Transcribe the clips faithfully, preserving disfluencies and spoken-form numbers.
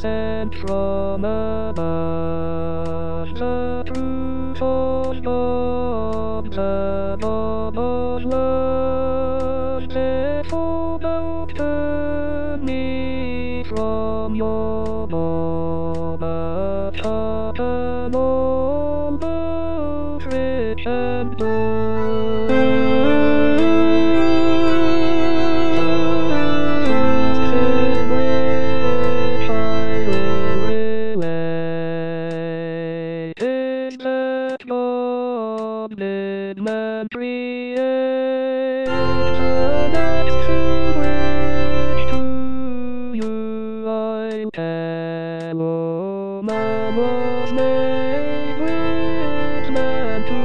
sent from above. The truth of God, the God of love, therefore don't turn me from your law, but hearken all both rich and poor. God did man create the next to which to you I tell, oh, man was made with man to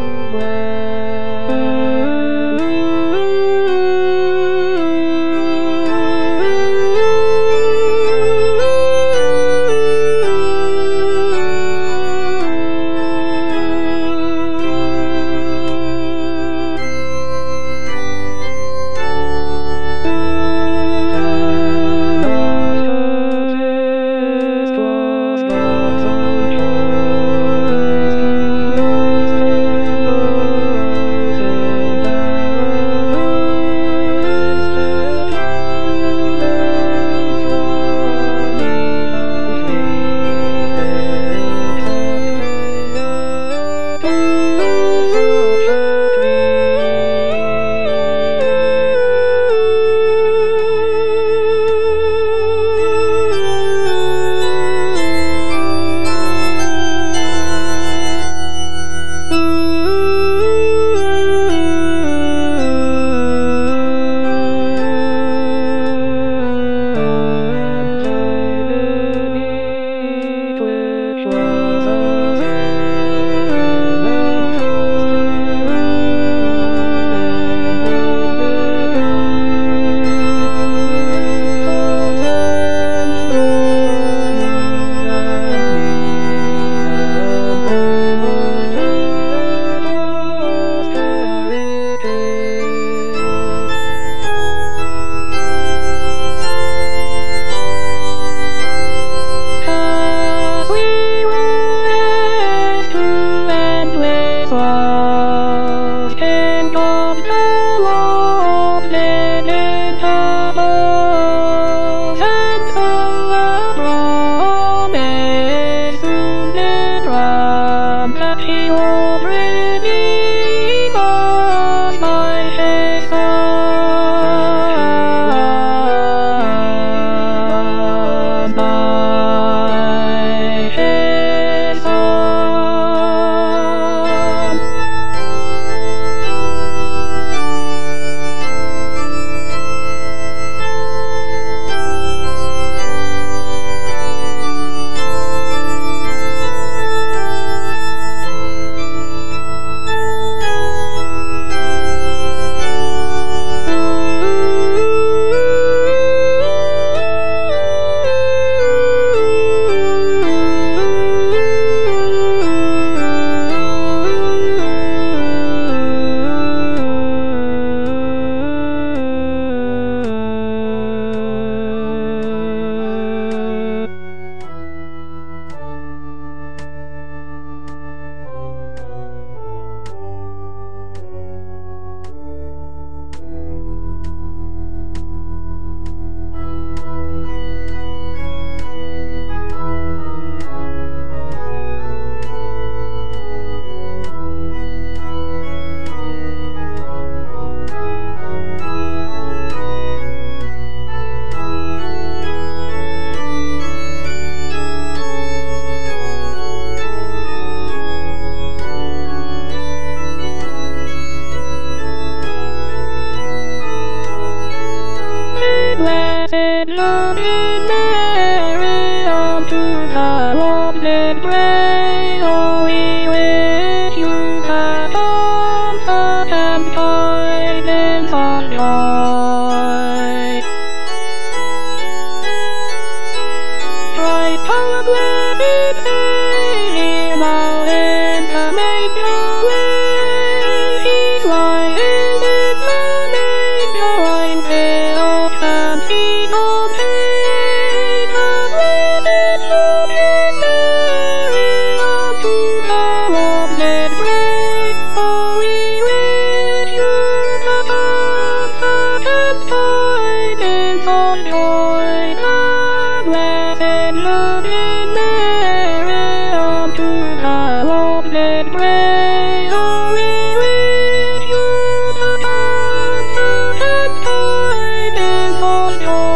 attention in there unto the Lord and pray. Oh, we wish you the comfort and tidings of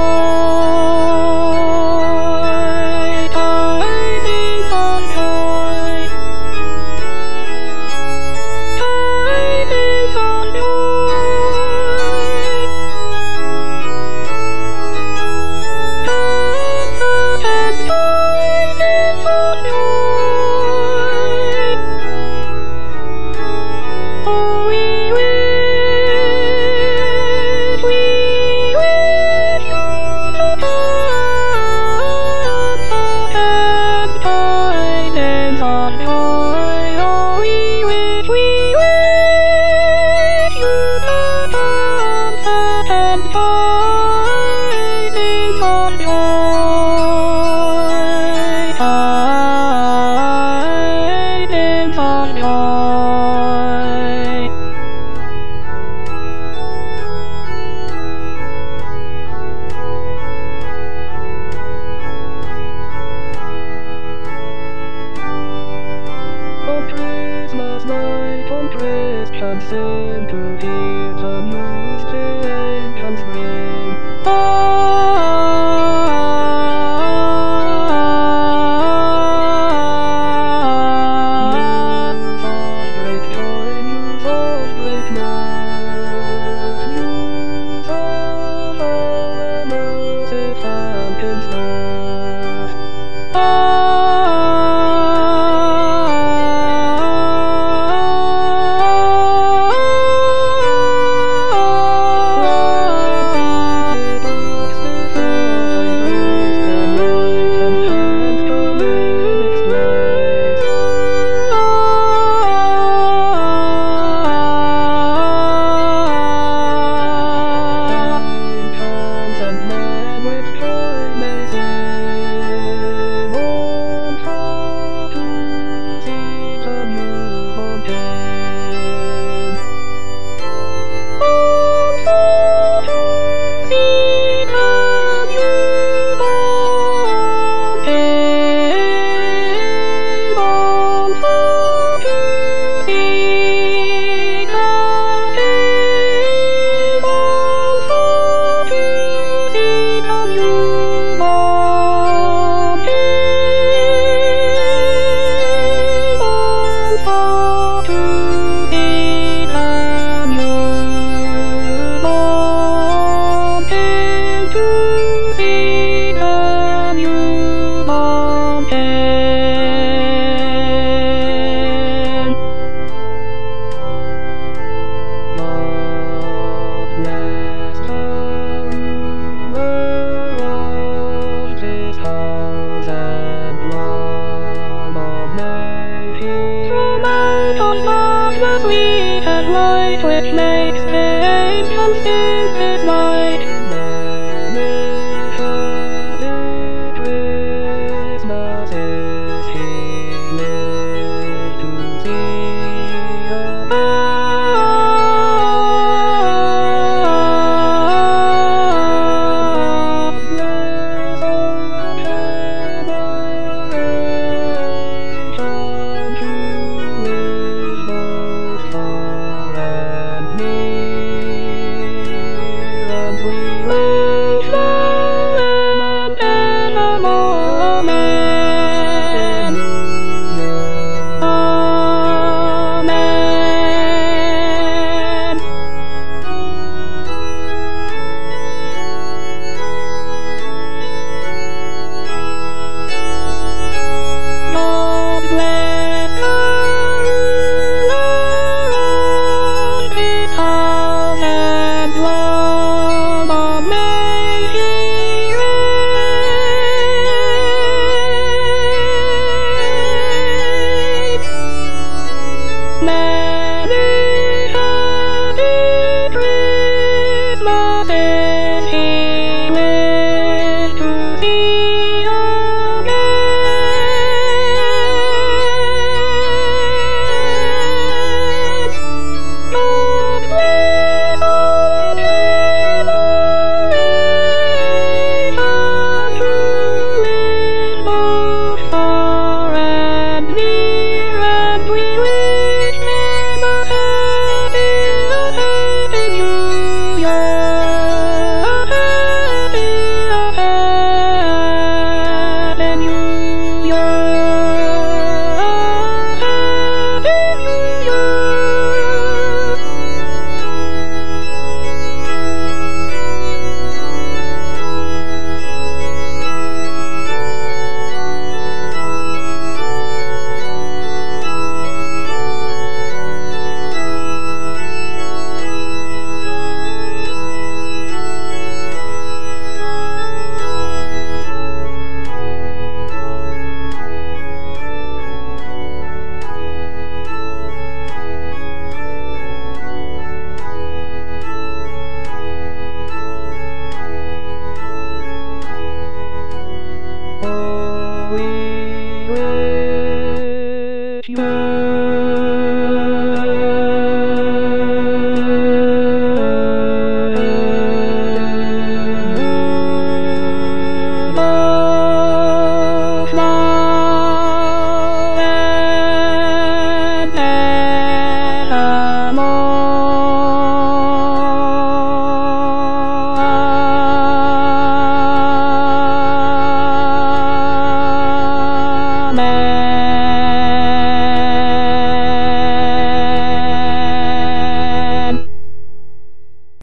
joy, tidings of joy, tidings of joy, comfort and tidings of joy. Oh, we wish, we wish you the comfort and tidings of joy. Oh, we wish, we wish you the comfort and tidings of joy, tidings of joy. On Christmas night, on Christian sin to hear the news the angels bring. News of great joy, news of great news, news of our mercy fountain's birth. Sweet and light, which makes the angels sing this night. Many happy Christmases he lived to see. Ah, bless our generation to live both far and near, and we wish them and evermore. Amen. Amen. God bless the ruler of this house and Lord, may he reign. We wish you